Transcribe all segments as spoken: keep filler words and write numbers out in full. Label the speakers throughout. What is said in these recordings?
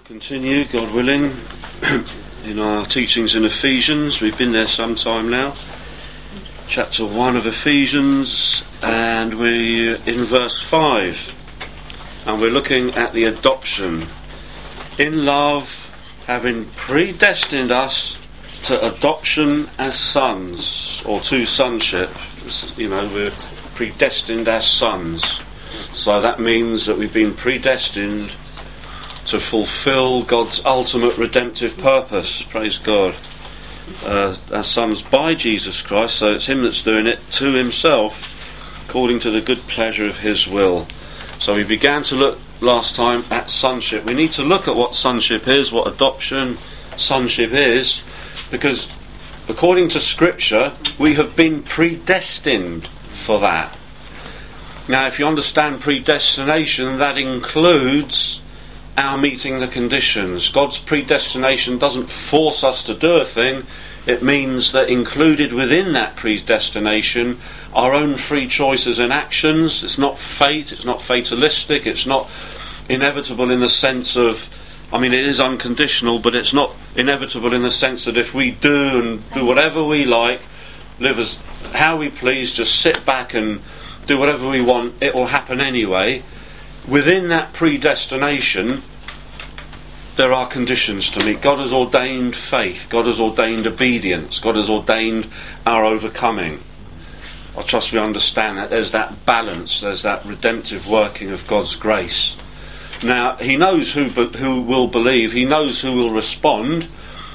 Speaker 1: Continue, God willing, in our teachings in Ephesians. We've been there some time now. Chapter one of Ephesians, and we're in verse five. And we're looking at the adoption. In love, having predestined us to adoption as sons, or to sonship. You know, we're predestined as sons. So that means that we've been predestined to fulfill God's ultimate redemptive purpose, praise God, uh, as sons by Jesus Christ. So it's Him that's doing it to Himself, according to the good pleasure of His will. So we began to look last time at sonship. We need to look at what sonship is, what adoption sonship is, because according to Scripture, we have been predestined for that. Now, if you understand predestination, that includes our meeting the conditions. God's predestination doesn't force us to do a thing. It means that included within that predestination our own free choices and actions. It's not fate, it's not fatalistic, it's not inevitable in the sense of, I mean, it is unconditional, but it's not inevitable in the sense that if we do and do whatever we like, live as how we please, just sit back and do whatever we want, it will happen anyway. Within that predestination, there are conditions to meet. God has ordained faith. God has ordained obedience. God has ordained our overcoming. I trust we understand that. There's that balance. There's that redemptive working of God's grace. Now, He knows who who will believe. He knows who will respond,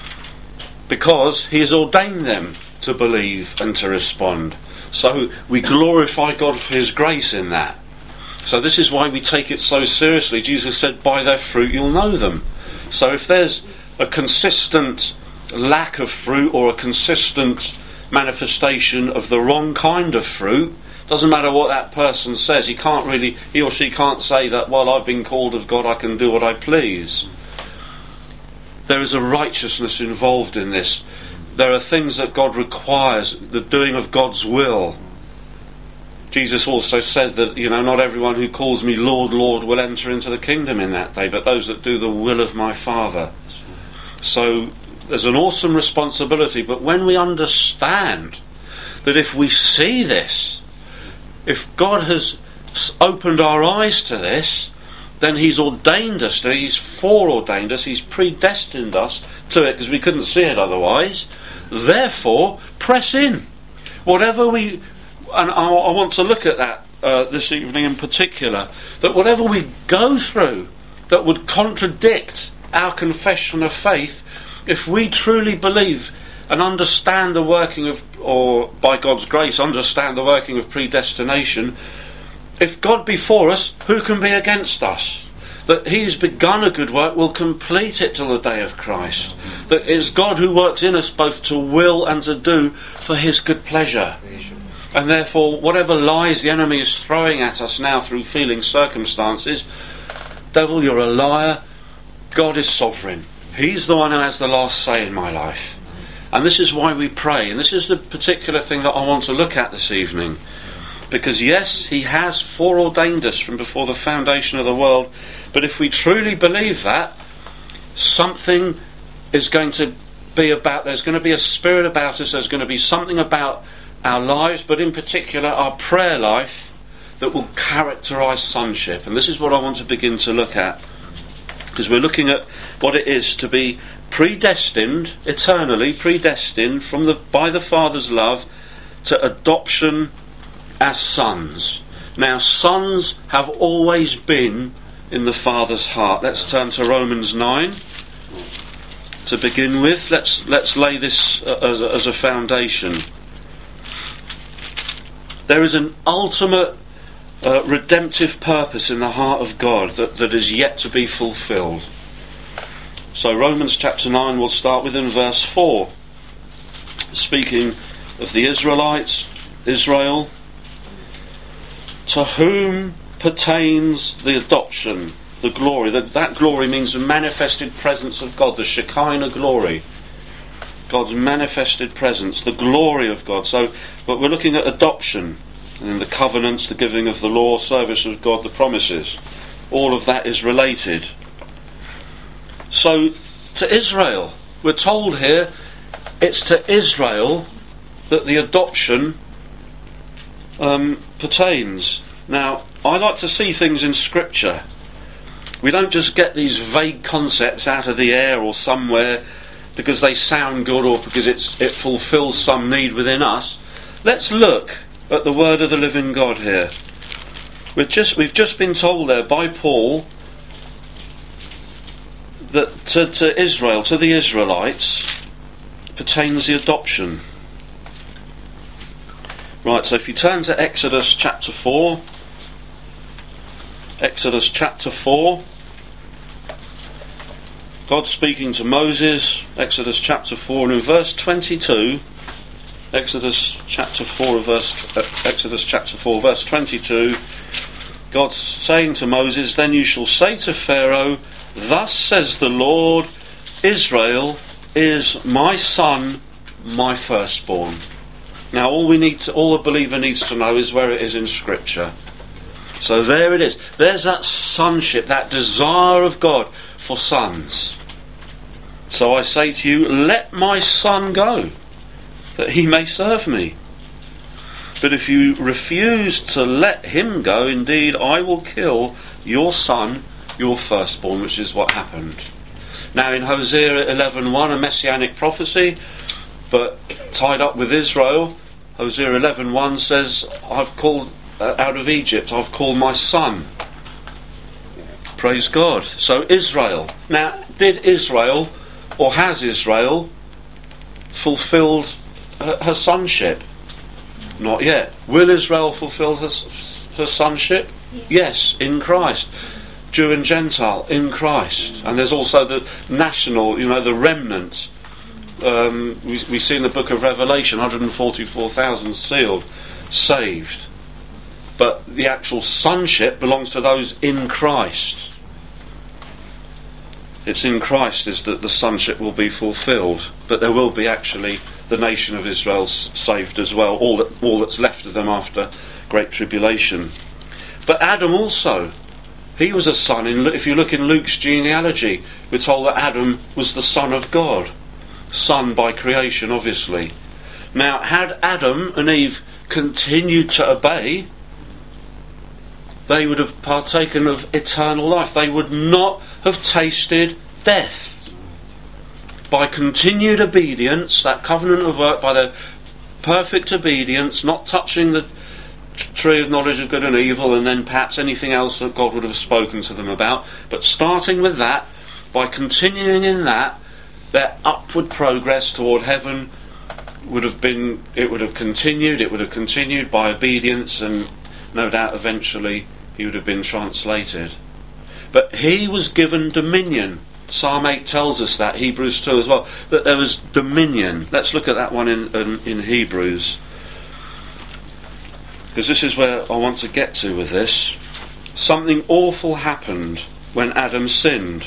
Speaker 1: because He has ordained them to believe and to respond. So we glorify God for His grace in that. So this is why we take it so seriously. Jesus said, by their fruit you'll know them. So if there's a consistent lack of fruit or a consistent manifestation of the wrong kind of fruit, doesn't matter what that person says, he can't really, he or she can't say that, well, I've been called of God, I can do what I please. There is a righteousness involved in this. There are things that God requires, the doing of God's will. Jesus also said that, you know, not everyone who calls me Lord, Lord will enter into the kingdom in that day, but those that do the will of my Father. So there's an awesome responsibility, but when we understand that if we see this, if God has opened our eyes to this, then He's ordained us to it, He's foreordained us, He's predestined us to it, because we couldn't see it otherwise. Therefore, press in. Whatever we... And I, I want to look at that uh, this evening in particular, that whatever we go through that would contradict our confession of faith, if we truly believe and understand the working of, or by God's grace, understand the working of predestination, if God be for us, who can be against us? That He's begun a good work, will complete it till the day of Christ. That it is God who works in us both to will and to do for His good pleasure. And therefore, whatever lies the enemy is throwing at us now through feeling circumstances, devil, you're a liar. God is sovereign. He's the one who has the last say in my life. And this is why we pray. And this is the particular thing that I want to look at this evening. Because yes, He has foreordained us from before the foundation of the world. But if we truly believe that, something is going to be about, there's going to be a spirit about us, there's going to be something about our lives, but in particular our prayer life, that will characterise sonship. And this is what I want to begin to look at, because we're looking at what it is to be predestined, eternally predestined from the by the Father's love to adoption as sons. Now, sons have always been in the Father's heart. Let's turn to Romans nine to begin with. Let's let's lay this uh, as, a, as a foundation. There is an ultimate uh, redemptive purpose in the heart of God that, that is yet to be fulfilled. So Romans chapter nine, we'll start with in verse four. Speaking of the Israelites, Israel, to whom pertains the adoption, the glory. That, that glory means the manifested presence of God, the Shekinah glory. God's manifested presence, the glory of God. So, but we're looking at adoption, and in the covenants, the giving of the law, service of God, the promises. All of that is related. So to Israel, we're told here, it's to Israel that the adoption um, pertains. Now, I like to see things in Scripture. We don't just get these vague concepts out of the air or somewhere because they sound good or because it's, it fulfills some need within us. Let's look at the word of the living God here. We're just, we've just been told there by Paul that to, to Israel, to the Israelites, pertains the adoption. Right, so if you turn to Exodus chapter four, Exodus chapter four, God speaking to Moses, Exodus chapter four, and in verse twenty-two, Exodus chapter four, verse uh, Exodus chapter four, verse twenty-two, God's saying to Moses, "Then you shall say to Pharaoh, thus says the Lord, Israel is my son, my firstborn." Now, all we need to, all a believer needs to know is where it is in Scripture. So there it is. There's that sonship, that desire of God for sons. So I say to you, let my son go, that he may serve me. But if you refuse to let him go, indeed, I will kill your son, your firstborn, which is what happened. Now in Hosea eleven one, a messianic prophecy, but tied up with Israel, Hosea eleven one says, I've called uh, out of Egypt, I've called my son. Praise God. So Israel. Now, did Israel, or has Israel, fulfilled her, her sonship? Not yet. Will Israel fulfill her, her sonship? Yes, in Christ. Jew and Gentile, in Christ. And there's also the national, you know, the remnant. Um, we, we see in the book of Revelation, one hundred forty-four thousand sealed, saved. But the actual sonship belongs to those in Christ. It's in Christ is that the sonship will be fulfilled. But there will be actually the nation of Israel saved as well, all, that, all that's left of them after great tribulation. But Adam also, he was a son. In, if you look in Luke's genealogy, we're told that Adam was the son of God. Son by creation, obviously. Now, had Adam and Eve continued to obey, they would have partaken of eternal life. They would not have tasted death. By continued obedience, that covenant of work, by their perfect obedience, not touching the tree of knowledge of good and evil, and then perhaps anything else that God would have spoken to them about, but starting with that, by continuing in that, their upward progress toward heaven would have been, it would have continued, it would have continued by obedience, and no doubt eventually he would have been translated. But he was given dominion. Psalm eight tells us that, Hebrews two as well, that there was dominion. Let's look at that one in, in, in Hebrews. Because this is where I want to get to with this. Something awful happened when Adam sinned.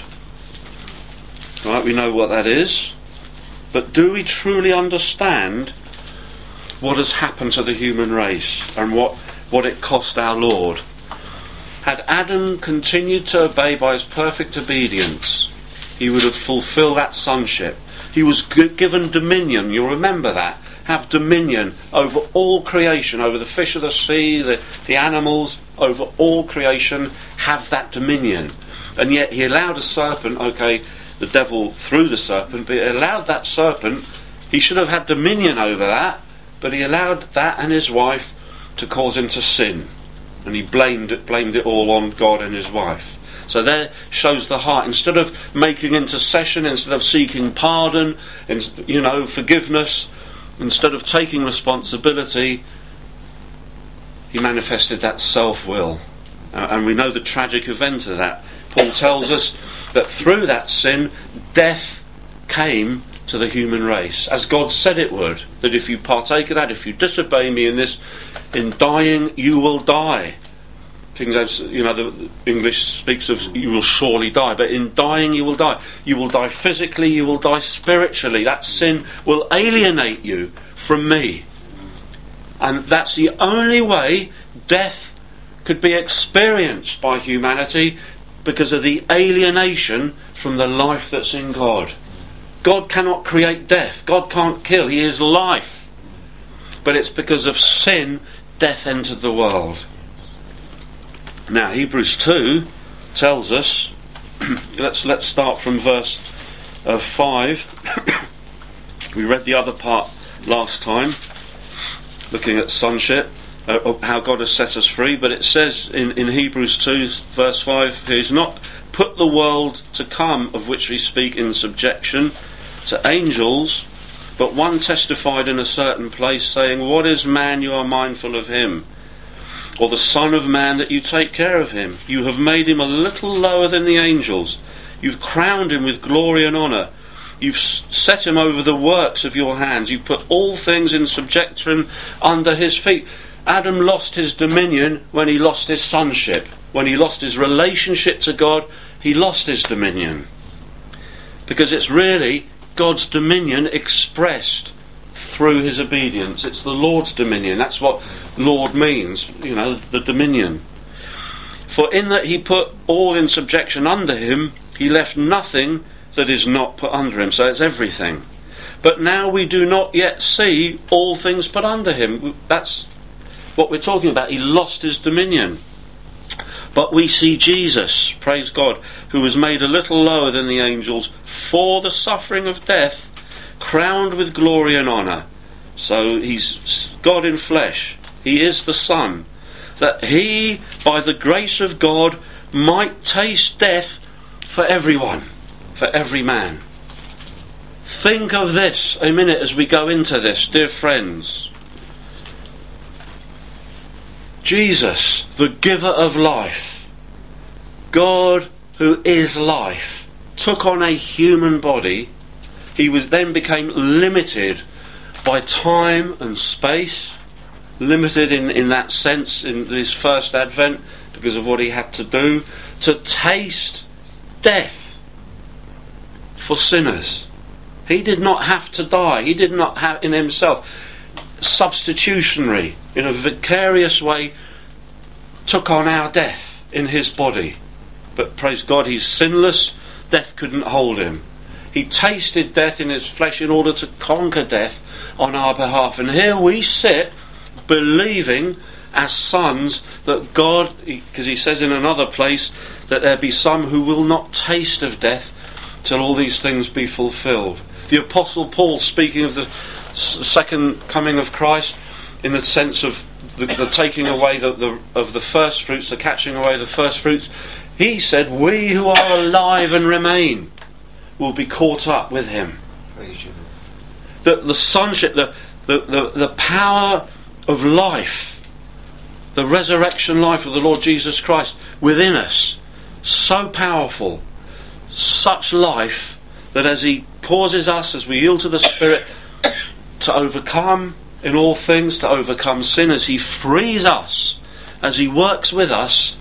Speaker 1: Right, we know what that is. But do we truly understand what has happened to the human race and what, what it cost our Lord? Had Adam continued to obey by his perfect obedience, he would have fulfilled that sonship. He was g- given dominion, you'll remember that. Have dominion over all creation, over the fish of the sea, the, the animals, over all creation, have that dominion. And yet he allowed a serpent, okay, the devil threw the serpent, but he allowed that serpent, he should have had dominion over that, but he allowed that and his wife to cause him to sin. And he blamed it, blamed it all on God and his wife. So there shows the heart. Instead of making intercession, instead of seeking pardon, and, you know, forgiveness, instead of taking responsibility, he manifested that self-will. Uh, and we know the tragic event of that. Paul tells us that through that sin, death came to the human race, as God said it would. That if you partake of that, if you disobey me in this, in dying, you will die. King James, you know, the English speaks of you will surely die, but in dying you will die. You will die physically, you will die spiritually. That sin will alienate you from me. And that's the only way death could be experienced by humanity, because of the alienation from the life that's in God. God cannot create death. God can't kill. He is life. But it's because of sin, death entered the world. Now, Hebrews two tells us, let's let's start from verse uh, five. We read the other part last time, looking at sonship, uh, how God has set us free. But it says in, in Hebrews two, verse five, He has not put the world to come, of which we speak, in subjection to angels, but one testified in a certain place, saying, what is man, you are mindful of him? Or the Son of Man, that you take care of him? You have made him a little lower than the angels. You've crowned him with glory and honour. You've set him over the works of your hands. You've put all things in subjection under his feet. Adam lost his dominion when he lost his sonship. When he lost his relationship to God, he lost his dominion. Because it's really God's dominion expressed through his obedience. It's the Lord's dominion. That's what Lord means, you know, the dominion. For in that he put all in subjection under him, he left nothing that is not put under him. So it's everything. But now we do not yet see all things put under him. That's what we're talking about. He lost his dominion. But we see Jesus, praise God, who was made a little lower than the angels for the suffering of death, crowned with glory and honour. So he's God in flesh. He is the Son. That he, by the grace of God, might taste death for everyone, for every man. Think of this a minute as we go into this, dear friends. Jesus, the giver of life, God who is life, took on a human body. He was then became limited by time and space, limited in, in that sense in his first advent because of what he had to do, to taste death for sinners. He did not have to die. He did not have in himself substitutionary, in a vicarious way, took on our death in his body. But praise God, he's sinless. Death couldn't hold him. He tasted death in his flesh in order to conquer death on our behalf. And here we sit believing as sons that God, because he says in another place that there be some who will not taste of death till all these things be fulfilled. The Apostle Paul, speaking of the second coming of Christ, in the sense of the, the taking away the, the, of the first fruits, the catching away the first fruits, he said, we who are alive and remain will be caught up with him. Praise you. The, the sonship, the, the, the, the power of life, the resurrection life of the Lord Jesus Christ within us, so powerful, such life that as he causes us, as we yield to the Spirit, to overcome in all things, to overcome sin, as he frees us, as he works with us,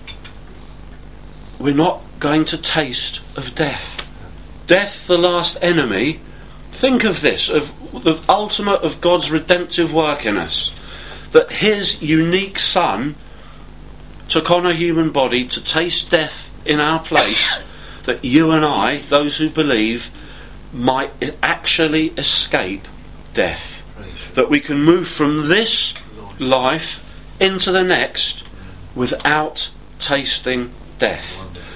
Speaker 1: we're not going to taste of death. Death, the last enemy. Think of this, of the ultimate of God's redemptive work in us, that his unique Son took on a human body to taste death in our place, that you and I, those who believe, might actually escape death. That we can move from this life into the next without tasting death.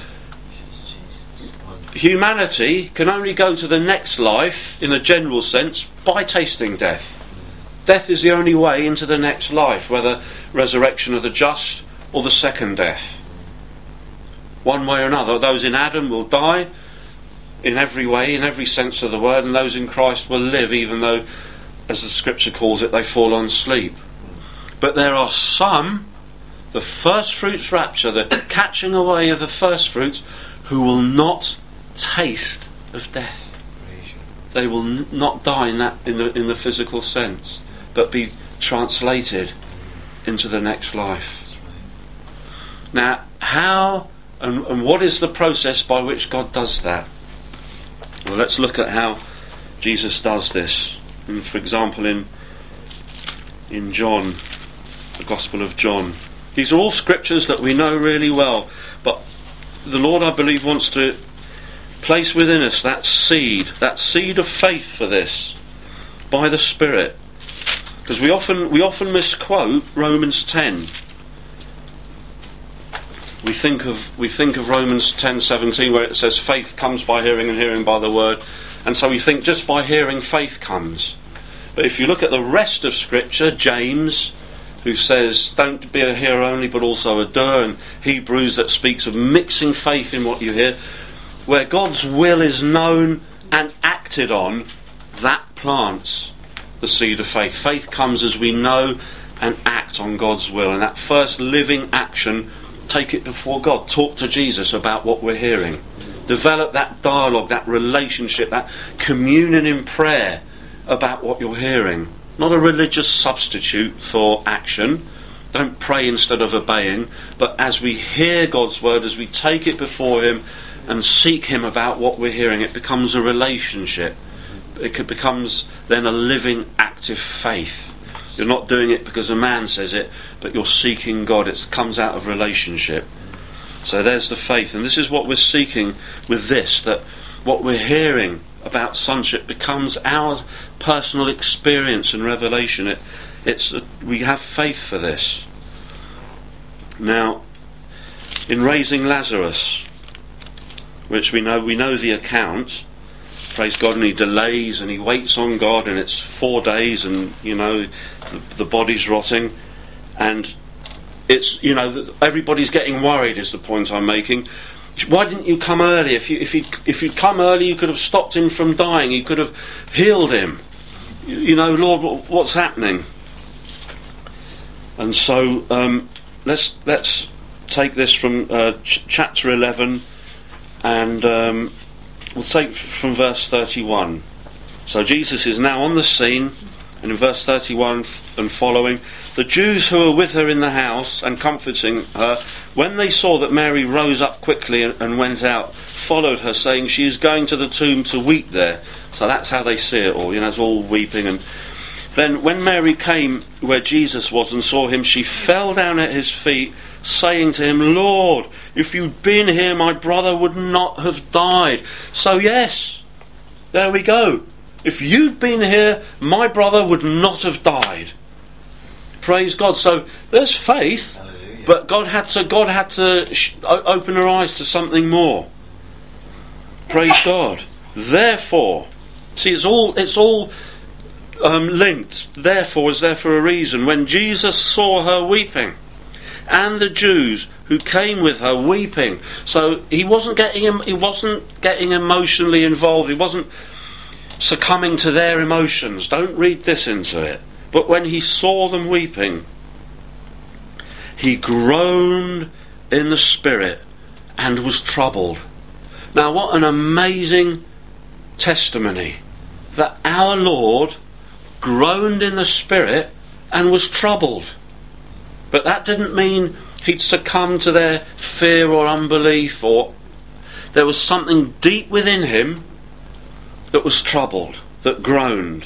Speaker 1: Humanity can only go to the next life, in a general sense, by tasting death. Death is the only way into the next life, whether resurrection of the just or the second death. One way or another, those in Adam will die in every way, in every sense of the word, and those in Christ will live, even though, as the scripture calls it, they fall on sleep. But there are some, the first fruits rapture, the catching away of the first fruits, who will not taste of death. They will n- not die in that in the in the physical sense, but be translated into the next life. Now, how and, and what is the process by which God does that? Well, let's look at how Jesus does this. And for example, in in John, the Gospel of John. These are all scriptures that we know really well, but the Lord, I believe, wants to place within us that seed, that seed of faith for this, by the Spirit. Because we often we often misquote Romans ten. We think of we think of Romans ten seventeen, where it says faith comes by hearing and hearing by the word, and so we think just by hearing faith comes. But if you look at the rest of Scripture, James, who says don't be a hearer only but also a doer, and Hebrews that speaks of mixing faith in what you hear, where God's will is known and acted on, that plants the seed of faith. Faith comes as we know and act on God's will, and that first living action, take it before God, talk to Jesus about what we're hearing, develop that dialogue, that relationship, that communion in prayer about what you're hearing. Not a religious substitute for action. Don't pray instead of obeying, but as we hear God's word, as we take it before him and seek him about what we're hearing, it becomes a relationship. It becomes then a living, active faith. You're not doing it because a man says it, but you're seeking God. It comes out of relationship. So there's the faith, and this is what we're seeking with this, that what we're hearing about sonship becomes our personal experience and revelation. It, it's uh, we have faith for this. Now, in raising Lazarus, which we know we know the account, praise God, and he delays and he waits on God, and it's four days, and you know the, the body's rotting, and it's, you know, everybody's getting worried is the point I'm making. Why didn't you come early? If you if you if you'd come early, you could have stopped him from dying. You could have healed him. You, you know, Lord, what's happening? And so um, let's let's take this from uh, ch- chapter eleven, and um, we'll take from verse thirty-one. So Jesus is now on the scene, and in verse thirty-one and following, the Jews who were with her in the house and comforting her, when they saw that Mary rose up quickly and, and went out, followed her, saying, she is going to the tomb to weep there. So that's how they see it all, you know, it's all weeping. And then when Mary came where Jesus was and saw him, she fell down at his feet, saying to him, Lord, if you'd been here, my brother would not have died. So yes, there we go. If you'd been here, my brother would not have died. Praise God. So there's faith, hallelujah. But God had to God had to sh- open her eyes to something more. Praise God. Therefore, see, it's all it's all um, linked. Therefore is there for a reason. When Jesus saw her weeping, and the Jews who came with her weeping, so he wasn't getting he wasn't getting emotionally involved. He wasn't succumbing to their emotions. Don't read this into it. But when he saw them weeping, he groaned in the spirit and was troubled. Now, what an amazing testimony that our Lord groaned in the spirit and was troubled. But that didn't mean he'd succumbed to their fear or unbelief, or there was something deep within him that was troubled, that groaned.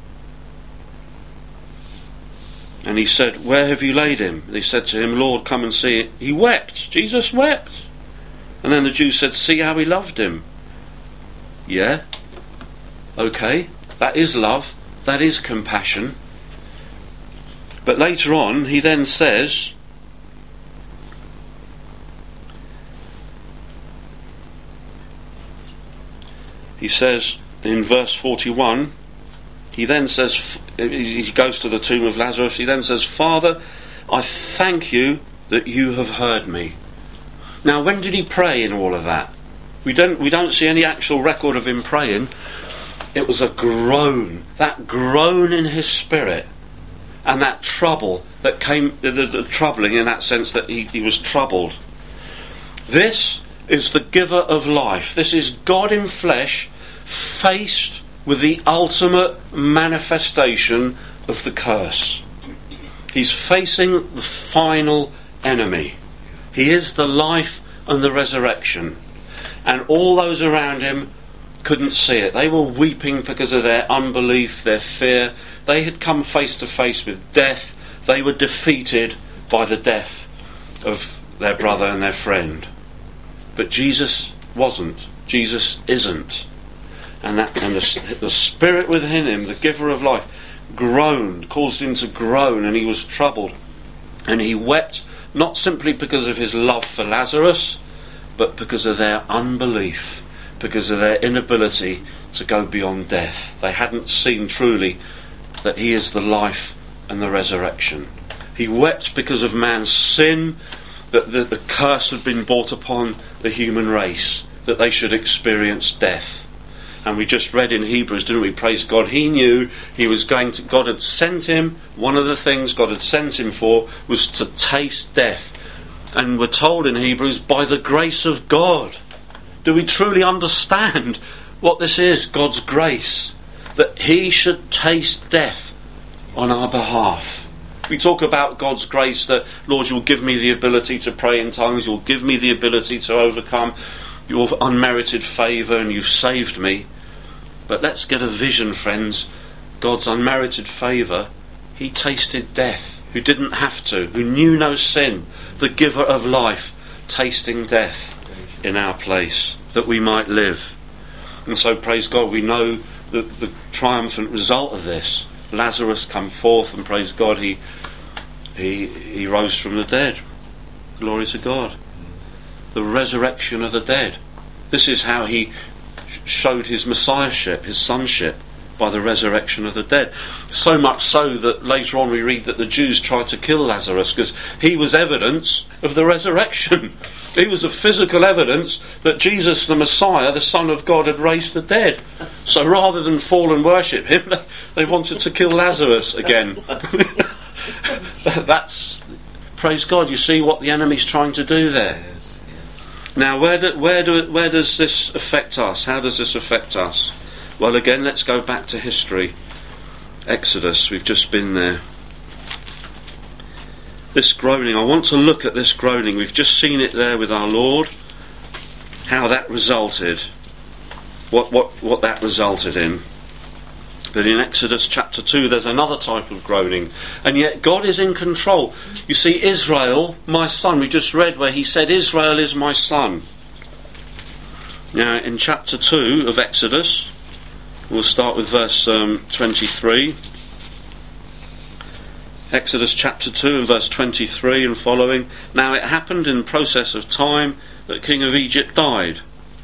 Speaker 1: And he said, where have you laid him? And he said to him, Lord, come and see it. He wept. Jesus wept. And then the Jews said, see how he loved him. Yeah. Okay. That is love. That is compassion. But later on, he then says, he says in verse forty-one, he then says, he goes to the tomb of Lazarus, he then says, Father, I thank you that you have heard me. Now, when did he pray in all of that? We don't we don't see any actual record of him praying. It was a groan, that groan in his spirit, and that trouble that came, the, the, the troubling in that sense that he, he was troubled. This is the giver of life. This is God in flesh, faced with the ultimate manifestation of the curse. He's facing the final enemy. He is the life and the resurrection. And all those around him couldn't see it. They were weeping because of their unbelief, their fear. They had come face to face with death. They were defeated by the death of their brother and their friend. But Jesus wasn't. Jesus isn't. And that and the, the Spirit within him, the giver of life, groaned, caused him to groan, and he was troubled. And he wept, not simply because of his love for Lazarus, but because of their unbelief, because of their inability to go beyond death. They hadn't seen truly that he is the life and the resurrection. He wept because of man's sin, that the, the curse had been brought upon the human race, that they should experience death. And we just read in Hebrews, didn't we? Praise God. He knew he was going to, God had sent him, one of the things God had sent him for was to taste death. And we're told in Hebrews, by the grace of God. Do we truly understand what this is, God's grace? That he should taste death on our behalf. We talk about God's grace, that, Lord, you'll give me the ability to pray in tongues, you'll give me the ability to overcome your unmerited favour, and you've saved me. But let's get a vision, friends. God's unmerited favour, he tasted death, who didn't have to, who knew no sin, the giver of life, tasting death in our place, that we might live. And so, praise God, we know the, the triumphant result of this. Lazarus come forth, and praise God, he he he rose from the dead. Glory to God. The resurrection of the dead. This is how he showed his messiahship, his sonship, by the resurrection of the dead. So much so that later on we read that the Jews tried to kill Lazarus because he was evidence of the resurrection. He was the physical evidence that Jesus the Messiah, the Son of God, had raised the dead. So rather than fall and worship him, they, they wanted to kill Lazarus again. That's, praise God, you see what the enemy's trying to do there. Now, where do, where do where does this affect us? How does this affect us? Well, again, let's go back to history. Exodus, we've just been there. This groaning, I want to look at this groaning. We've just seen it there with our Lord. How that resulted. What what what that resulted in. But in Exodus chapter two, there's another type of groaning. And yet God is in control. You see, Israel, my son, we just read where he said, Israel is my son. Now, in chapter two of Exodus, we'll start with verse um, twenty-three. Exodus chapter two and verse twenty-three and following. Now it happened in process of time that King of Egypt died.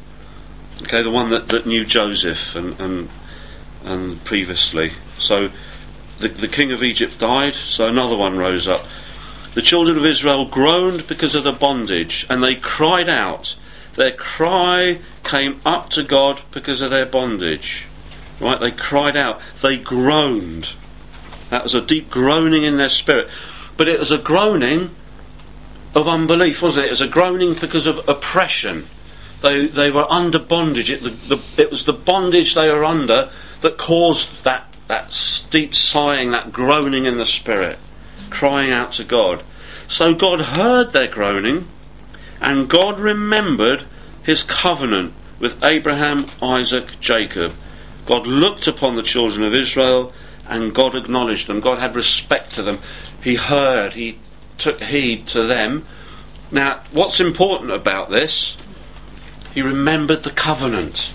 Speaker 1: Okay, the one that, that knew Joseph and... and and previously. So the, the king of Egypt died, so another one rose up. The children of Israel groaned because of the bondage, and they cried out. Their cry came up to God because of their bondage. Right? They cried out. They groaned. That was a deep groaning in their spirit. But it was a groaning of unbelief, wasn't it? It was a groaning because of oppression. They they were under bondage. It, the, the, it was the bondage they were under that caused that, that deep sighing, that groaning in the spirit, crying out to God. So God heard their groaning, and God remembered his covenant with Abraham, Isaac, Jacob. God looked upon the children of Israel, and God acknowledged them. God had respect to them. He heard, he took heed to them. Now, what's important about this? He remembered the covenant.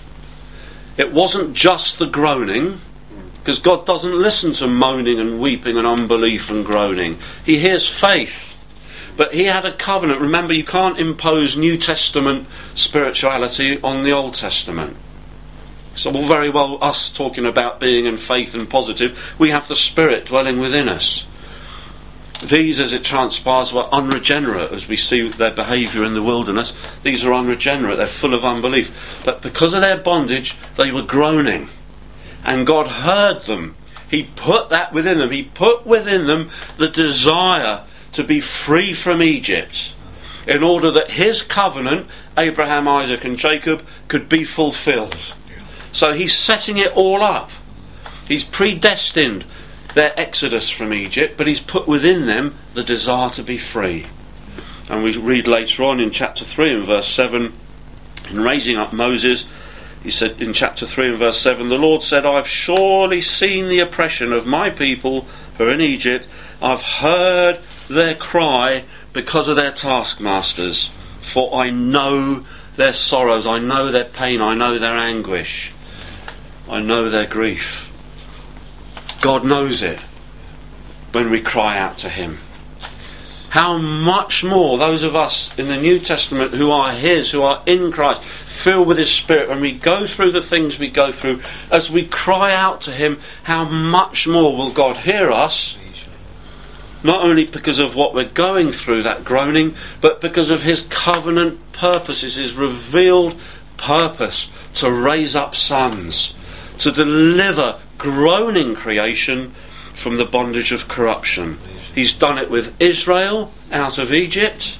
Speaker 1: It wasn't just the groaning, because God doesn't listen to moaning and weeping and unbelief and groaning. He hears faith. But he had a covenant. Remember, you can't impose New Testament spirituality on the Old Testament. So all very well us talking about being in faith and positive, we have the Spirit dwelling within us. These, as it transpires, were unregenerate, as we see their behaviour in the wilderness. These are unregenerate, they're full of unbelief. But because of their bondage, they were groaning. And God heard them. He put that within them. He put within them the desire to be free from Egypt, in order that his covenant, Abraham, Isaac and Jacob, could be fulfilled. So he's setting it all up. He's predestined their exodus from Egypt, but he's put within them the desire to be free. And we read later on in chapter three and verse seven, in raising up Moses, he said in chapter three and verse seven, the Lord said, I've surely seen the oppression of my people who are in Egypt. I've heard their cry because of their taskmasters, for I know their sorrows, I know their pain, I know their anguish, I know their grief. God knows it when we cry out to him. How much more those of us in the New Testament who are his, who are in Christ, filled with his Spirit, when we go through the things we go through, as we cry out to him, how much more will God hear us? Not only because of what we're going through, that groaning, but because of his covenant purposes, his revealed purpose to raise up sons, to deliver groaning creation from the bondage of corruption. He's done it with Israel out of Egypt.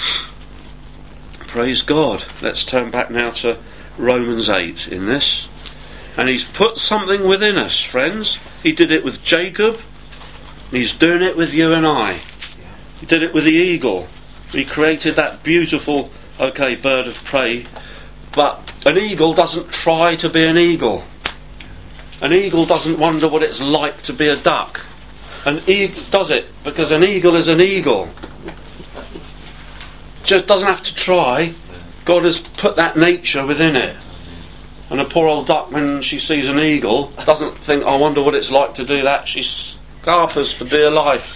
Speaker 1: Praise God. Let's turn back now to Romans eight in this. And he's put something within us, friends. He did it with Jacob. He's doing it with you and I. He did it with the eagle. He created that beautiful, okay, bird of prey. But an eagle doesn't try to be an eagle. An eagle doesn't wonder what it's like to be a duck. An eagle does it because an eagle is an eagle. Just doesn't have to try. God has put that nature within it. And a poor old duck, when she sees an eagle, doesn't think, I wonder what it's like to do that. She scarpers for dear life.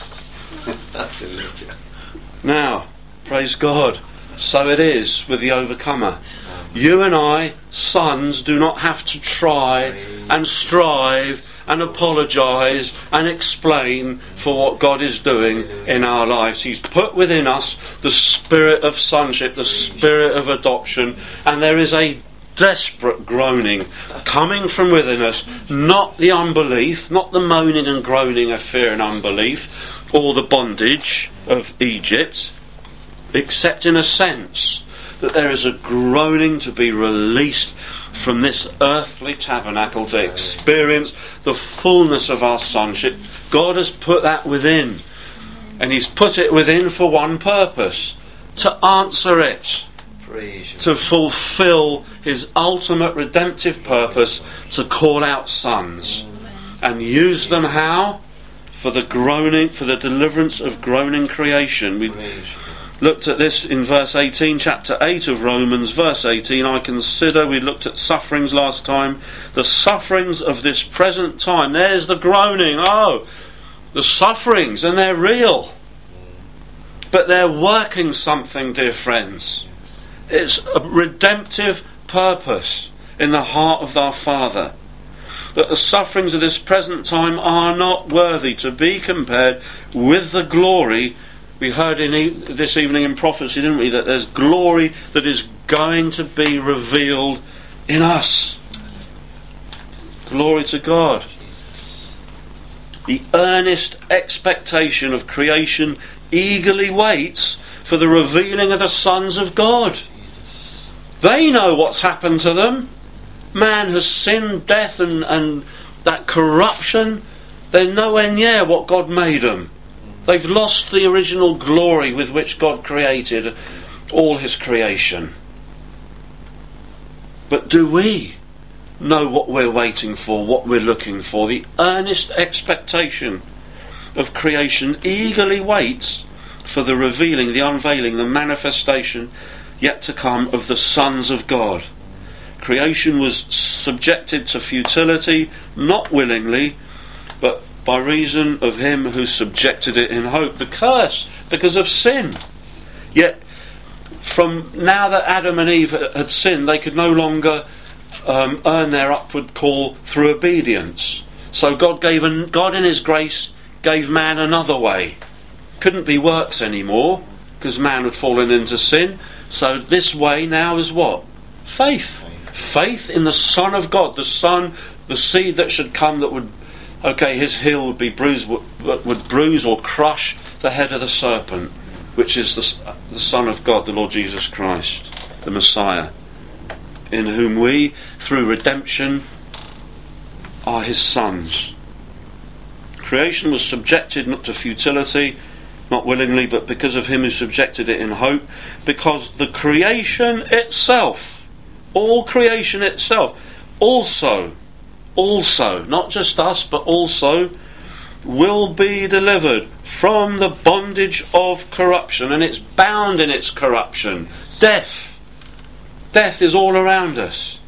Speaker 1: Now, praise God. So it is with the overcomer. You and I, sons, do not have to try and strive and apologise and explain for what God is doing in our lives. He's put within us the spirit of sonship, the spirit of adoption, and there is a desperate groaning coming from within us, not the unbelief, not the moaning and groaning of fear and unbelief, or the bondage of Egypt, except in a sense that there is a groaning to be released from this earthly tabernacle to experience the fullness of our sonship. God has put that within, and he's put it within for one purpose: to answer it, to fulfill his ultimate redemptive purpose, to call out sons and use them how? For the groaning, for the deliverance of groaning creation. We looked at this in verse eighteen, chapter eight of Romans, verse eighteen. I consider, we looked at sufferings last time, the sufferings of this present time. There's the groaning. Oh, the sufferings, and they're real. But they're working something, dear friends. It's a redemptive purpose in the heart of our Father. That the sufferings of this present time are not worthy to be compared with the glory. We heard in e- this evening in prophecy, didn't we, that there's glory that is going to be revealed in us. Glory to God. The earnest expectation of creation eagerly waits for the revealing of the sons of God. They know what's happened to them. Man has sinned, death and, and that corruption. They're nowhere near what God made them. They've lost the original glory with which God created all his creation. But do we know what we're waiting for, what we're looking for? The earnest expectation of creation eagerly waits for the revealing, the unveiling, the manifestation yet to come of the sons of God. Creation was subjected to futility, not willingly, but by reason of him who subjected it in hope. The curse because of sin. Yet from now that Adam and Eve had sinned, they could no longer um, earn their upward call through obedience. So God gave an, God in his grace gave man another way. Couldn't be works anymore because man had fallen into sin. So this way now is what? Faith. Faith in the Son of God, the Son, the seed that should come that would, okay, his heel would be bruised, would, would bruise or crush the head of the serpent, which is the, the Son of God, the Lord Jesus Christ, the Messiah, in whom we, through redemption, are his sons. Creation was subjected not to futility, not willingly, but because of him who subjected it in hope, because the creation itself, all creation itself, also, also, not just us, but also, will be delivered from the bondage of corruption, and it's bound in its corruption, death. Death is all around us.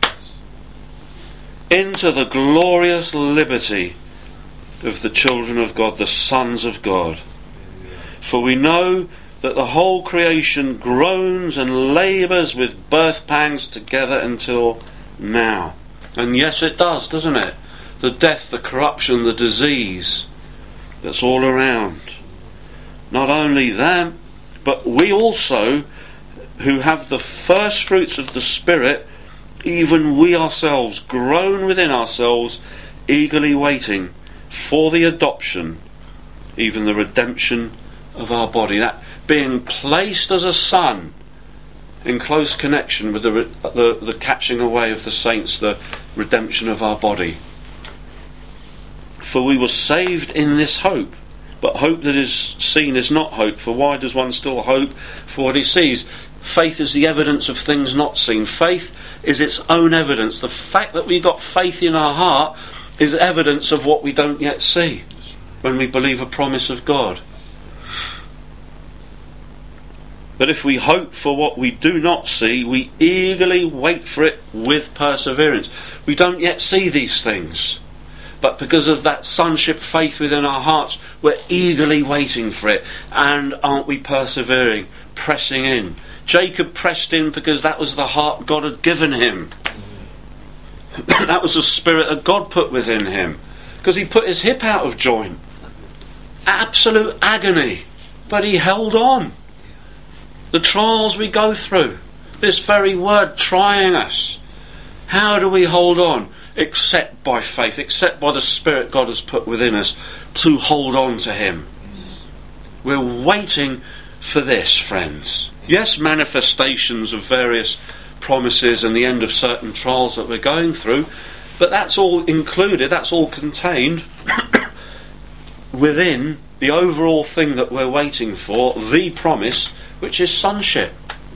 Speaker 1: Into the glorious liberty of the children of God, the sons of God. For we know that the whole creation groans and labours with birth pangs together until now. And yes, it does, doesn't it? The death, the corruption, the disease that's all around. Not only that, but we also, who have the first fruits of the Spirit, even we ourselves groan within ourselves, eagerly waiting for the adoption, even the redemption of our body. That being placed as a son in close connection with the, the, the catching away of the saints, the redemption of our body. For we were saved in this hope. But hope that is seen is not hope. For why does one still hope for what he sees? Faith is the evidence of things not seen. Faith is its own evidence. The fact that we've got faith in our heart is evidence of what we don't yet see when we believe a promise of God. But if we hope for what we do not see, we eagerly wait for it with perseverance. We don't yet see these things. But because of that sonship faith within our hearts, we're eagerly waiting for it. And aren't we persevering, pressing in? Jacob pressed in because that was the heart God had given him. That was the spirit that God put within him. Because he put his hip out of joint. Absolute agony. But he held on. The trials we go through, this very word trying us. How do we hold on? Except by faith, except by the Spirit God has put within us to hold on to Him. We're waiting for this, friends. Yes, manifestations of various promises and the end of certain trials that we're going through, but that's all included, that's all contained within the overall thing that we're waiting for, the promise, which is sonship.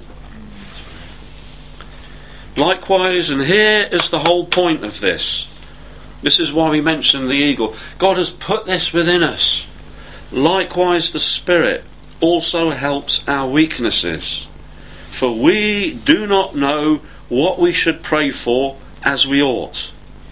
Speaker 1: Likewise, and here is the whole point of this. This is why we mentioned the eagle. God has put this within us. Likewise, the Spirit also helps our weaknesses. For we do not know what we should pray for as we ought.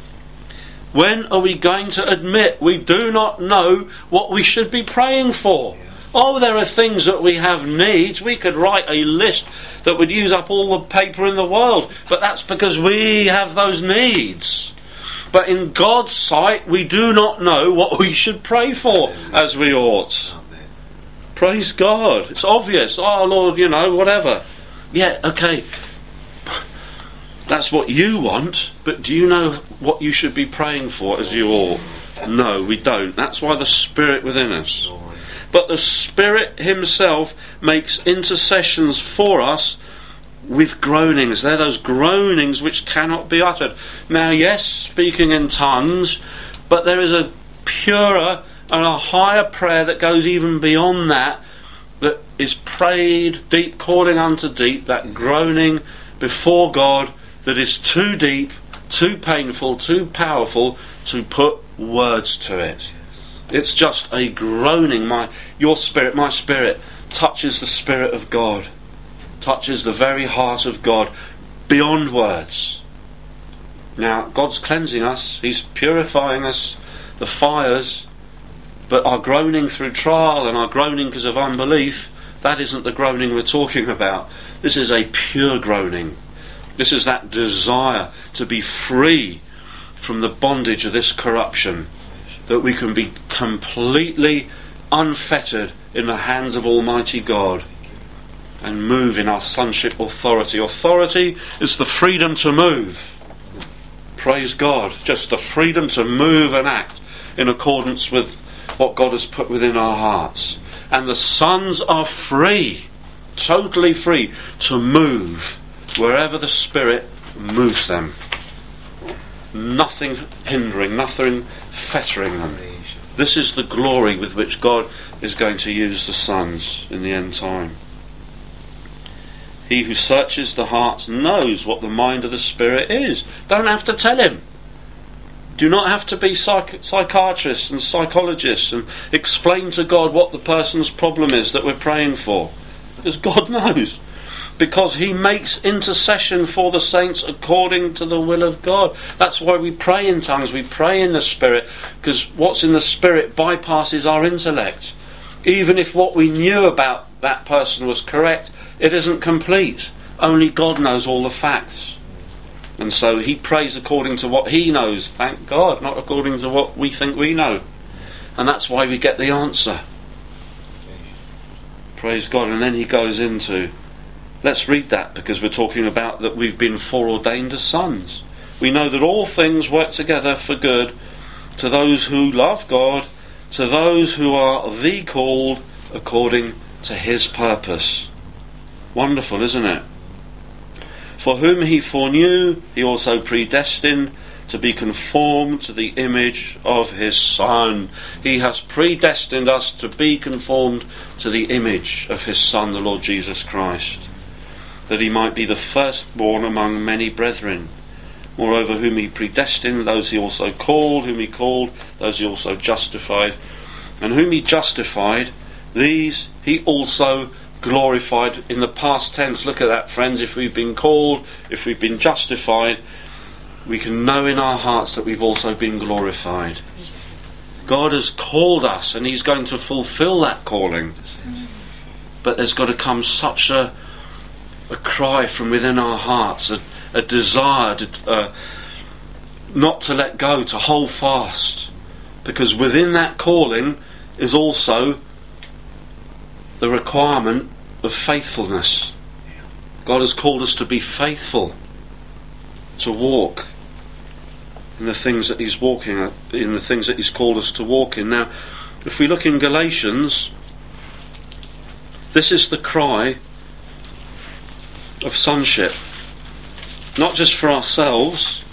Speaker 1: When are we going to admit we do not know what we should be praying for? Oh, there are things that we have needs. We could write a list that would use up all the paper in the world. But that's because we have those needs. But in God's sight, we do not know what we should pray for as we ought. Amen. Praise God. It's obvious. Oh, Lord, you know, whatever. Yeah, okay. That's what you want. But do you know what you should be praying for as you ought? No, we don't. That's why the Spirit within us. But the Spirit Himself makes intercessions for us with groanings. They're those groanings which cannot be uttered. Now, yes, speaking in tongues, but there is a purer and a higher prayer that goes even beyond that, that is prayed deep, calling unto deep, that groaning before God that is too deep, too painful, too powerful to put words to it. It's just a groaning. My, your spirit, my spirit, touches the Spirit of God, touches the very heart of God, beyond words. Now, God's cleansing us, He's purifying us, the fires, but our groaning through trial and our groaning because of unbelief, that isn't the groaning we're talking about. This is a pure groaning. This is that desire to be free from the bondage of this corruption, that we can be completely unfettered in the hands of Almighty God and move in our sonship authority. Authority is the freedom to move. Praise God. Just the freedom to move and act in accordance with what God has put within our hearts. And the sons are free, totally free, to move wherever the Spirit moves them. Nothing hindering, nothing fettering them. This is the glory with which God is going to use the sons in the end time. He who searches the hearts knows what the mind of the Spirit is. Don't have to tell him. Do not have to be psych- psychiatrists and psychologists and explain to God what the person's problem is that we're praying for. Because God knows. because he makes intercession for the saints according to the will of God. That's why we pray in tongues, we pray in the Spirit, because what's in the Spirit bypasses our intellect. Even if what we knew about that person was correct, it isn't complete. Only God knows all the facts. And so he prays according to what he knows, thank God, not according to what we think we know. And that's why we get the answer. Praise God. And then he goes into, let's read that, because we're talking about that we've been foreordained as sons. We know that all things work together for good to those who love God, to those who are the called according to his purpose. Wonderful, isn't it? For whom he foreknew, he also predestined to be conformed to the image of his Son. He has predestined us to be conformed to the image of his Son, the Lord Jesus Christ, that he might be the firstborn among many brethren. Moreover, whom he predestined, those he also called. Whom he called, those he also justified. And whom he justified, these he also glorified. In the past tense, look at that, friends. If we've been called, if we've been justified, we can know in our hearts that we've also been glorified. God has called us, and he's going to fulfill that calling. But there's got to come such a, a cry from within our hearts, a, a desire to, uh, not to let go, to hold fast. Because within that calling is also the requirement of faithfulness. God has called us to be faithful, to walk in the things that he's walking in the things that he's called us to walk in. Now, if we look in Galatians, this is the cry of sonship, not just for ourselves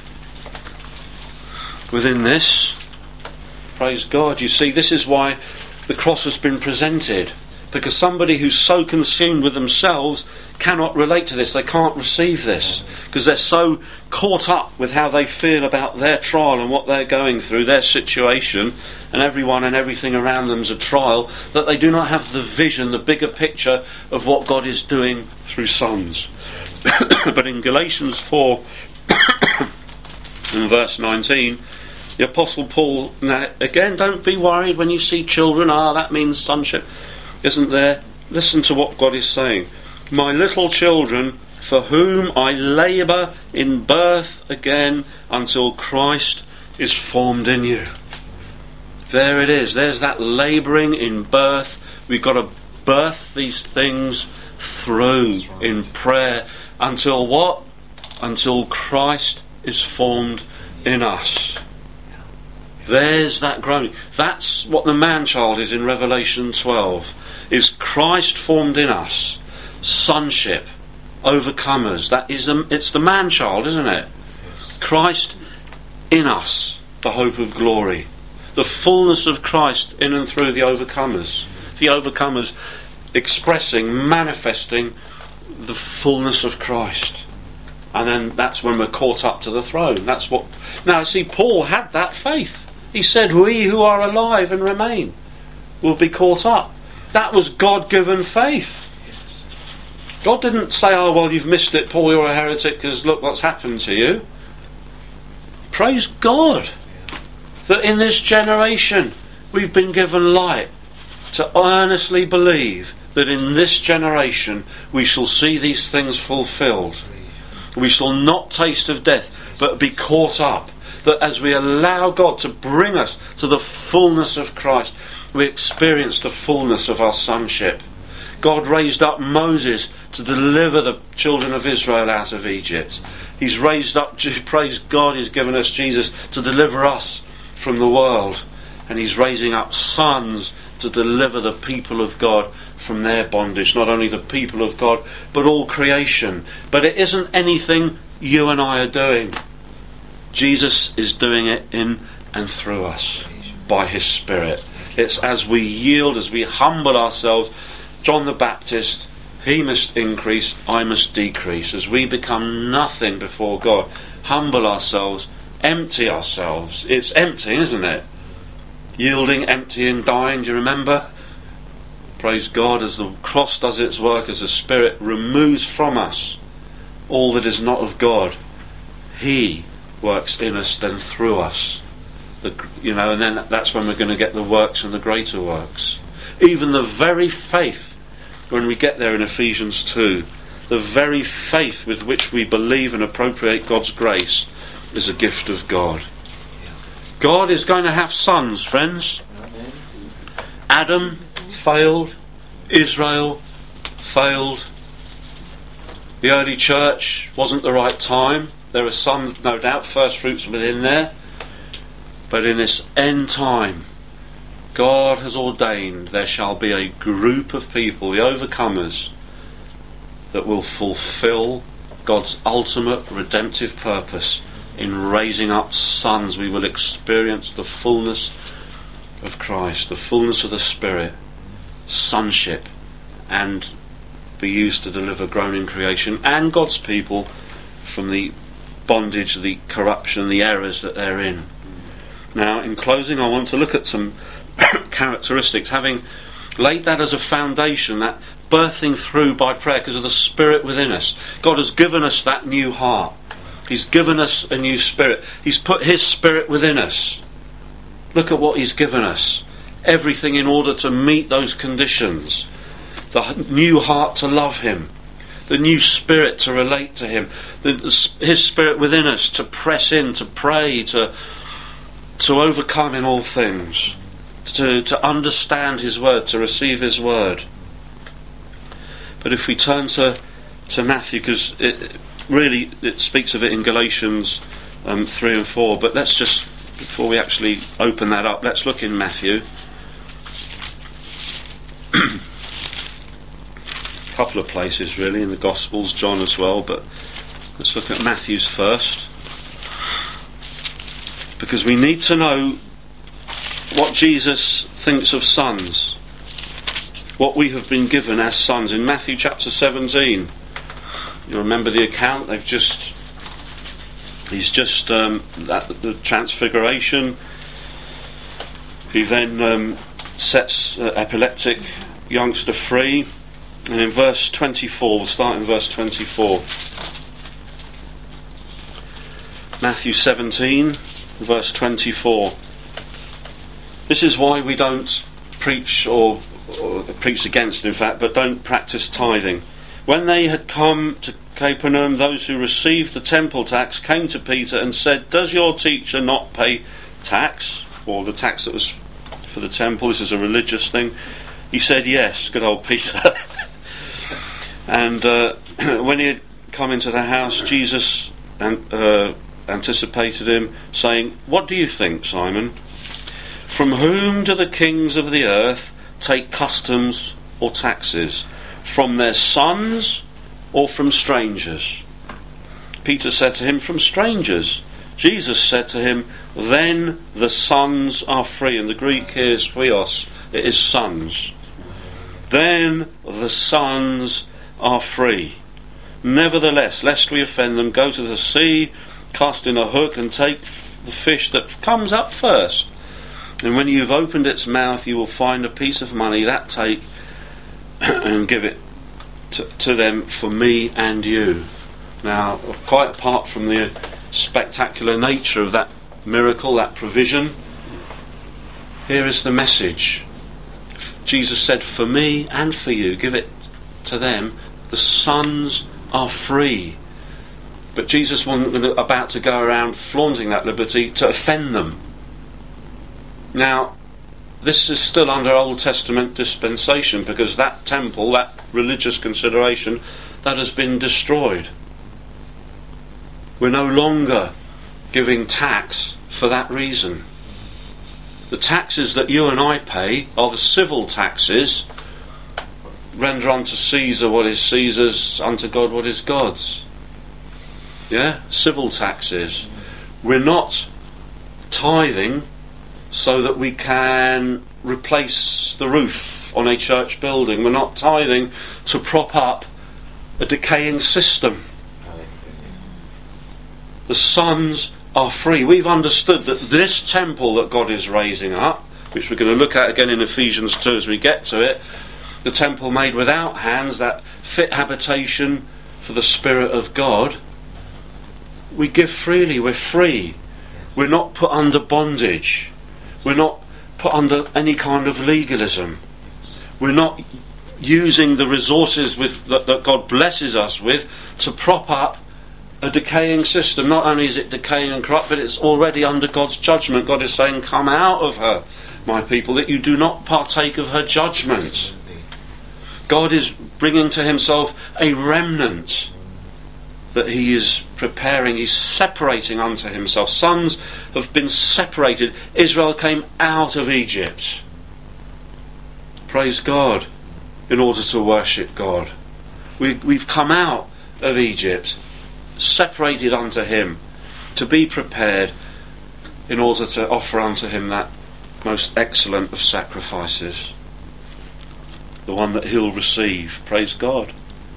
Speaker 1: within this. Praise God. You see, this is why the cross has been presented, because somebody who's so consumed with themselves cannot relate to this. They can't receive this because they're so caught up with how they feel about their trial and what they're going through, their situation, and everyone and everything around them's a trial, that they do not have the vision, the bigger picture of what God is doing through sons. But in Galatians four in verse nineteen, the Apostle Paul, now again, don't be worried when you see children, ah, that means sonship, isn't there? Listen to what God is saying. My little children, for whom I labour in birth again until Christ is formed in you. There it is. There's that labouring in birth. We've got to birth these things through in prayer until what? Until Christ is formed in us. There's that groaning. That's what the man-child is in Revelation twelve. Is Christ formed in us. Sonship. Overcomers. That is a, it's the man-child, isn't it? Yes. Christ in us. The hope of glory. The fullness of Christ in and through the overcomers. The overcomers expressing, manifesting the fullness of Christ. And then that's when we're caught up to the throne. That's what. Now, see, Paul had that faith. He said, we who are alive and remain will be caught up. That was God-given faith. God didn't say, oh, well, you've missed it, Paul, you're a heretic, because look what's happened to you. Praise God that in this generation we've been given light to earnestly believe that in this generation we shall see these things fulfilled. We shall not taste of death, but be caught up. That as we allow God to bring us to the fullness of Christ, we experience the fullness of our sonship. God raised up Moses to deliver the children of Israel out of Egypt. He's raised up, praise God, he's given us Jesus to deliver us from the world. And he's raising up sons to deliver the people of God from their bondage. Not only the people of God, but all creation. But it isn't anything you and I are doing. Jesus is doing it in and through us by his Spirit. It's as we yield, as we humble ourselves. John the Baptist, he must increase, I must decrease. As we become nothing before God, humble ourselves, empty ourselves. It's empty, isn't it? Yielding, empty and dying, do you remember? praise God, as the cross does its work, as the Spirit removes from us all that is not of God, He works in us, then through us. The, you know, and then that's when we're going to get the works and the greater works. Even the very faith, when we get there in Ephesians two, the very faith with which we believe and appropriate God's grace is a gift of God. God is going to have sons, friends. Adam failed. Israel failed. The early church wasn't the right time. There are some, no doubt, first fruits within there. But in this end time, God has ordained there shall be a group of people, the overcomers, that will fulfill God's ultimate redemptive purpose in raising up sons. We will experience the fullness of Christ, the fullness of the Spirit, sonship, and be used to deliver groaning creation and God's people from the bondage, the corruption, the errors that they're in. Now, in closing, I want to look at some characteristics, having laid that as a foundation, that birthing through by prayer because of the Spirit within us. God has given us that new heart. He's given us a new spirit. He's put His Spirit within us. Look at what He's given us. Everything in order to meet those conditions. The new heart to love Him. The new spirit to relate to Him. The, His Spirit within us to press in, to pray, to, to overcome in all things. To, to understand His word, to receive His word. But if we turn to, to Matthew, because it really it speaks of it in Galatians um, three and four, but let's just, before we actually open that up, let's look in Matthew. A couple of places really in the Gospels, John as well, but let's look at Matthew's first, because we need to know what Jesus thinks of sons, what we have been given as sons. In Matthew chapter seventeen, you remember the account. They've just he's just um, at the transfiguration. He then um, sets uh, epileptic youngster free, and in verse twenty-four, we'll start in verse twenty-four. Matthew seventeen, verse twenty-four. This is why we don't preach or, or preach against, in fact, but don't practice tithing. When they had come to Capernaum, those who received the temple tax came to Peter and said, "Does your teacher not pay tax?" Or the tax that was for the temple. This is a religious thing. He said, "Yes." Good old Peter. And uh, when he had come into the house, Jesus an- uh, anticipated him, saying, "What do you think, Simon? From whom do the kings of the earth take customs or taxes? From their sons or from strangers?" Peter said to him, "From strangers." Jesus said to him, "Then the sons are free." And the Greek here is huios, it is sons. "Then the sons are free. Nevertheless, lest we offend them, go to the sea, cast in a hook, and take the fish that comes up first. And when you've opened its mouth, you will find a piece of money. That take and give it to, to them for me and you." Now, quite apart from the spectacular nature of that miracle, that provision, here is the message. Jesus said, "For me and for you, give it to them. The sons are free." But Jesus wasn't about to go around flaunting that liberty to offend them. Now, this is still under Old Testament dispensation, because that temple, that religious consideration, that has been destroyed. We're no longer giving tax for that reason. The taxes that you and I pay are the civil taxes. Render unto Caesar what is Caesar's, unto God what is God's. Yeah? Civil taxes. We're not tithing so that we can replace the roof on a church building. We're not tithing to prop up a decaying system. The sons are free. We've understood that this temple that God is raising up, which we're going to look at again in Ephesians two as we get to it, the temple made without hands, that fit habitation for the Spirit of God, we give freely, we're free. We're not put under bondage. We're not put under any kind of legalism. We're not using the resources with, that, that God blesses us with to prop up a decaying system. Not only is it decaying and corrupt, but it's already under God's judgment. God is saying, come out of her, my people, that you do not partake of her judgment. God is bringing to himself a remnant that he is preparing, he's separating unto himself. Sons have been separated. Israel came out of Egypt, praise God, in order to worship God. We, we've come out of Egypt, separated unto him, to be prepared in order to offer unto him that most excellent of sacrifices, the one that he'll receive, praise God.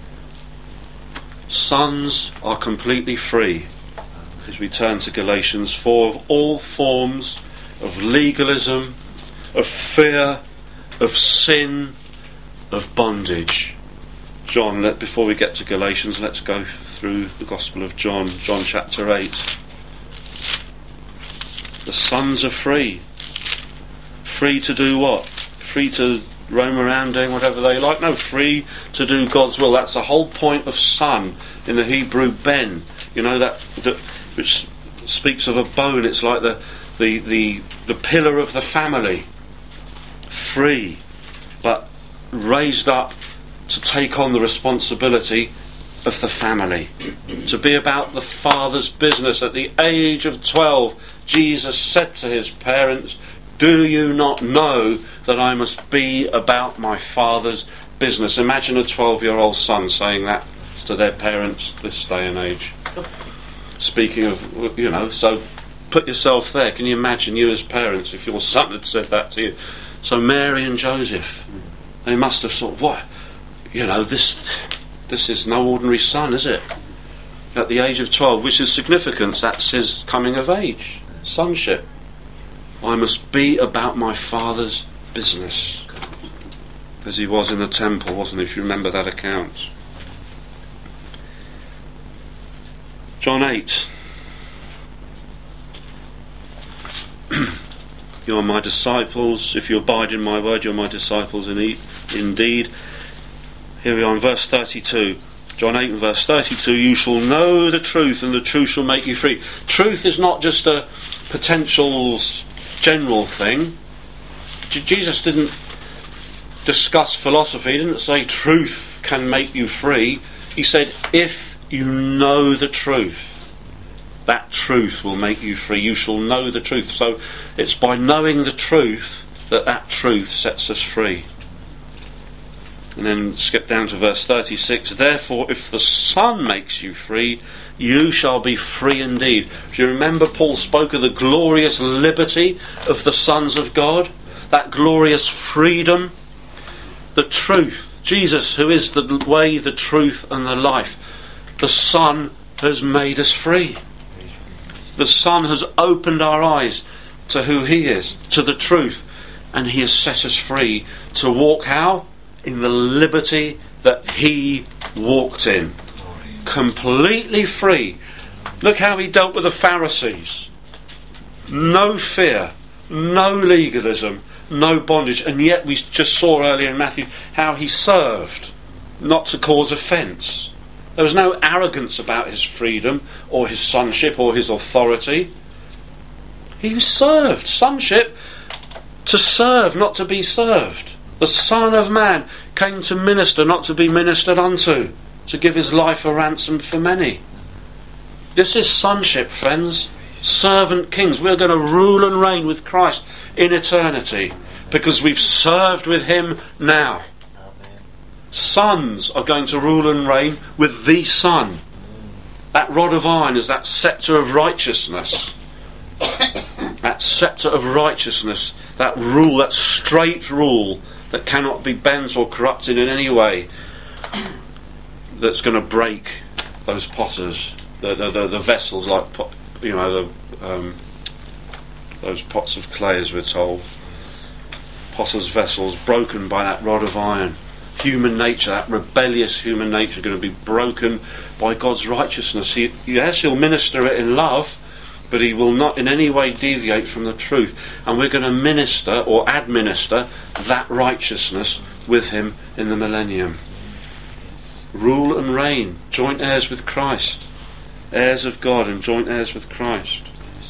Speaker 1: Sons are completely free, as we turn to Galatians four, of all forms of legalism, of fear, of sin, of bondage. John, let, before we get to Galatians, let's go through the Gospel of John, John chapter eight. The sons are free. Free to do what? Free to roam around doing whatever they like? No, free to do God's will. That's the whole point of son in the Hebrew, ben. You know, that, that which speaks of a bone. It's like the, the, the, the pillar of the family. Free, but raised up to take on the responsibility of the family, to be about the Father's business. At the age of twelve, Jesus said to his parents, do you not know that I must be about my Father's business? Imagine a twelve-year-old son saying that to their parents this day and age. Speaking of, you know, so put yourself there. Can you imagine, you as parents, if your son had said that to you? So Mary and Joseph, they must have thought, what? You know, this this is no ordinary son, is it? At the age of twelve, which is significant. That's his coming of age, sonship. I must be about my Father's business. As he was in the temple, wasn't he, if you remember that account? John eight. You are my disciples. If you abide in my word, you are my disciples indeed. Here we are in verse thirty-two. John eight and verse thirty-two. You shall know the truth, and the truth shall make you free. Truth is not just a potential general thing. Jesus didn't discuss philosophy. He didn't say truth can make you free. He said, if you know the truth, that truth will make you free. You shall know the truth. So it's by knowing the truth that that truth sets us free. And then skip down to verse thirty-six. Therefore, if the Son makes you free, you shall be free indeed. Do you remember Paul spoke of the glorious liberty of the sons of God? That glorious freedom. The truth. Jesus, who is the way, the truth and the life. The Son has made us free. The Son has opened our eyes to who he is, to the truth. And he has set us free to walk how? In the liberty that he walked in. Completely free. Look how he dealt with the Pharisees. No fear, no legalism, no bondage. And yet we just saw earlier in Matthew how he served, not to cause offence. There was no arrogance about his freedom or his sonship or his authority. He served. Sonship, to serve, not to be served. The Son of Man came to minister, not to be ministered unto, to give his life a ransom for many. This is sonship, friends. Servant kings. We're going to rule and reign with Christ in eternity because we've served with him now. Sons are going to rule and reign with the Son. That rod of iron is that sceptre of righteousness. That sceptre of righteousness, that rule, that straight rule that cannot be bent or corrupted in any way, that's going to break those potters, the the, the, the vessels, like pot, you know, the, um, those pots of clay, as we're told, potters' vessels broken by that rod of iron. human nature, that rebellious human nature, going to be broken by God's righteousness. He, yes, he'll minister it in love, but he will not in any way deviate from the truth. And we're going to minister or administer that righteousness with him in the millennium. Rule and reign, joint heirs with Christ, heirs of God and joint heirs with Christ.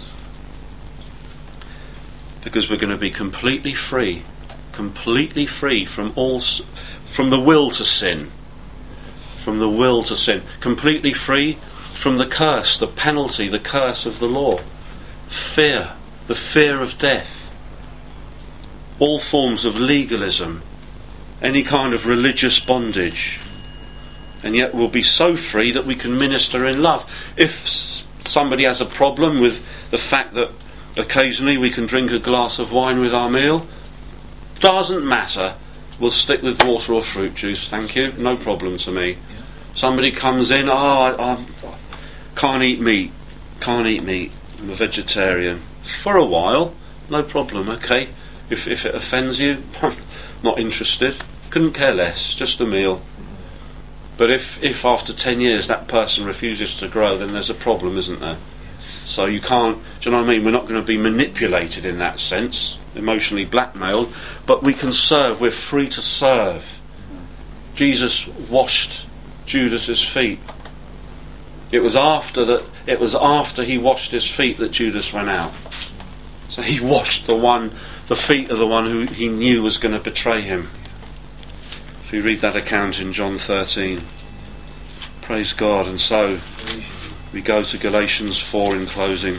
Speaker 1: Because we're going to be completely free, completely free from all, from the will to sin, from the will to sin, completely free from the curse, the penalty, the curse of the law, fear, the fear of death, all forms of legalism, any kind of religious bondage. And yet we'll be so free that we can minister in love. If somebody has a problem with the fact that occasionally we can drink a glass of wine with our meal, doesn't matter, we'll stick with water or fruit juice, thank you, no problem to me. Somebody comes in, oh, I, I can't eat meat, can't eat meat, I'm a vegetarian. For a while, no problem, okay. If, if it offends you, not interested, couldn't care less, just a meal. But if, if after ten years that person refuses to grow, then there's a problem, isn't there? So you can't, do you know what I mean? We're not going to be manipulated in that sense, emotionally blackmailed, but we can serve, we're free to serve. Jesus washed Judas's feet. It was after that, it was after he washed his feet that Judas went out. So he washed the one, the feet of the one who he knew was going to betray him. If you read that account in John thirteen, praise God. And so we go to Galatians four in closing.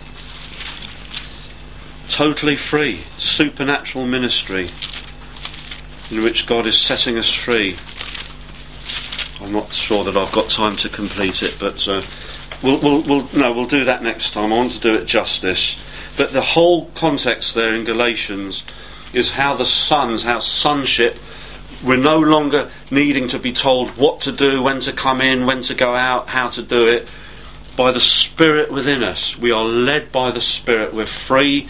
Speaker 1: Totally free, supernatural ministry in which God is setting us free. I'm not sure that I've got time to complete it, but uh, we'll, we'll, we'll no, we'll do that next time. I want to do it justice. But the whole context there in Galatians is how the sons, how sonship. We're no longer needing to be told what to do, when to come in, when to go out, how to do it. By the Spirit within us, we are led by the Spirit. We're free,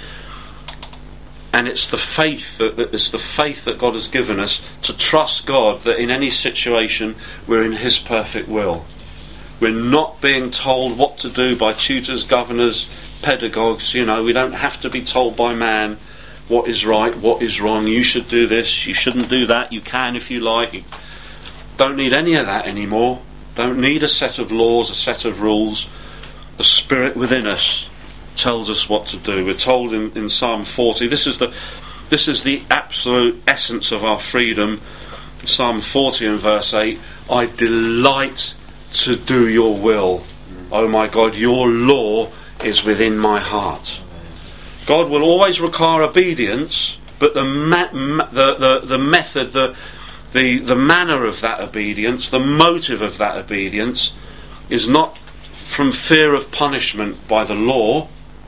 Speaker 1: and it's the faith that it's the faith that God has given us to trust God that in any situation we're in His perfect will. We're not being told what to do by tutors, governors, pedagogues. You know, we don't have to be told by man what is right, what is wrong, you should do this, you shouldn't do that, you can if you like. You don't need any of that anymore. Don't need a set of laws, a set of rules. The Spirit within us tells us what to do. We're told in, in Psalm forty, this is the this is the absolute essence of our freedom. Psalm forty and verse eight, I delight to do your will. Oh my God, your law is within my heart. God will always require obedience, but the ma- ma- the, the the method, the the the manner of that obedience, the motive of that obedience, is not from fear of punishment by the law,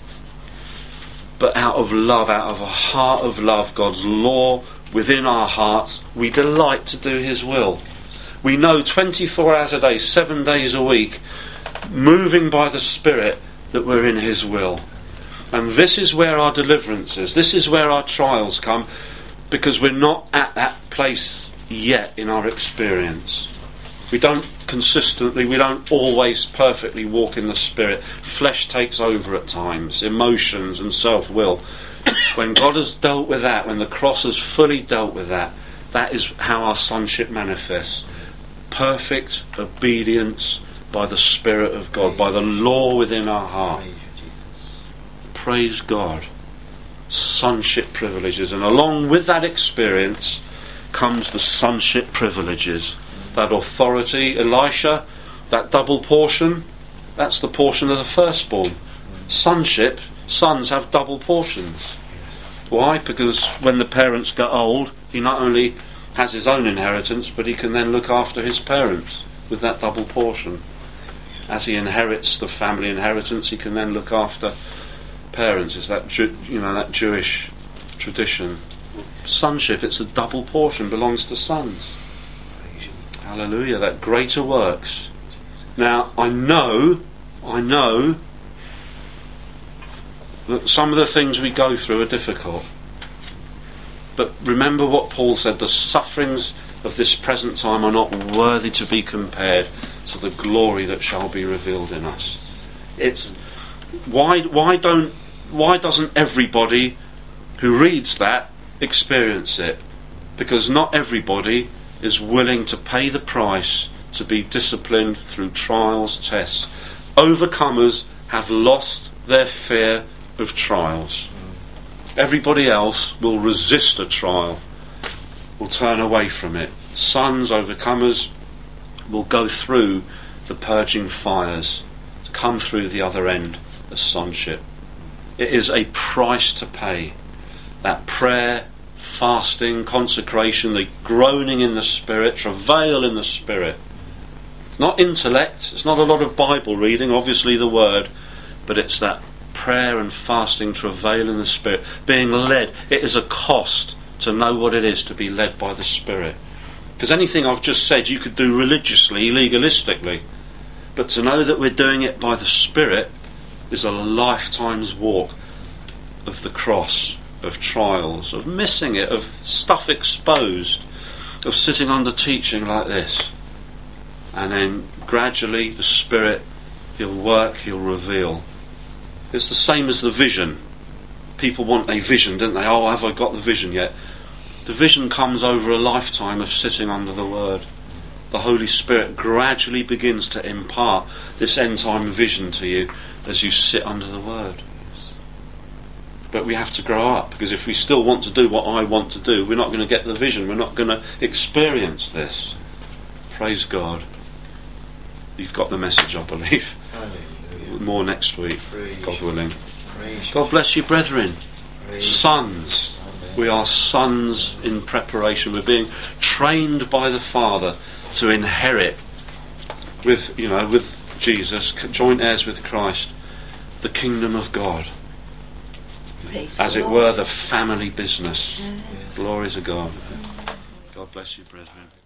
Speaker 1: but out of love, out of a heart of love, God's law within our hearts. We delight to do His will. We know twenty-four hours a day, seven days a week, moving by the Spirit, that we're in His will. And this is where our deliverance is. This is where our trials come, because we're not at that place yet in our experience. We don't consistently, we don't always perfectly walk in the Spirit. Flesh takes over at times, emotions and self-will. When God has dealt with that, when the cross has fully dealt with that, that is how our sonship manifests. Perfect obedience by the Spirit of God, by the law within our heart. Praise God. Sonship privileges. And along with that experience comes the sonship privileges. That authority, Elisha, that double portion, that's the portion of the firstborn. Sonship, sons have double portions. Why? Because when the parents get old, he not only has his own inheritance, but he can then look after his parents with that double portion. As he inherits the family inheritance, he can then look after parents. It's that Jew, you know, that Jewish tradition. Sonship, it's a double portion, belongs to sons. Hallelujah, that greater works. Now, I know, I know that some of the things we go through are difficult. But remember what Paul said, the sufferings of this present time are not worthy to be compared to the glory that shall be revealed in us. It's why why don't why doesn't everybody who reads that experience it? Because not everybody is willing to pay the price to be disciplined through trials, tests. Overcomers have lost their fear of trials. Everybody else will resist a trial, will turn away from it. Sons, overcomers, will go through the purging fires to come through the other end as sonship. It is a price to pay. That prayer, fasting, consecration, the groaning in the Spirit, travail in the Spirit. It's not intellect, it's not a lot of Bible reading, obviously the Word, but it's that prayer and fasting, travail in the Spirit, being led. It is a cost to know what it is to be led by the Spirit. Because anything I've just said you could do religiously, legalistically, but to know that we're doing it by the Spirit is a lifetime's walk of the cross, of trials, of missing it, of stuff exposed, of sitting under teaching like this. And then gradually the Spirit, He'll work, He'll reveal. It's the same as the vision. People want a vision, don't they? Oh, have I got the vision yet? The vision comes over a lifetime of sitting under the Word. The Holy Spirit gradually begins to impart this end time vision to you as you sit under the Word. But we have to grow up, because if we still want to do what I want to do, we're not going to get the vision, we're not going to experience this. Praise God. You've got the message, I believe. Hallelujah. More next week, Praise God willing. Praise God bless you, brethren. Praise sons. Amen. We are sons in preparation. We're being trained by the Father to inherit with, you know, with Jesus, joint heirs with Christ, the kingdom of God. Praise As it were, the family business. Yes. Glory to God. God bless you, brethren.